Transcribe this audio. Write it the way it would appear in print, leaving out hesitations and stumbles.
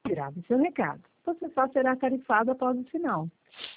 Grave seu recado. Você só será tarifado após o sinal.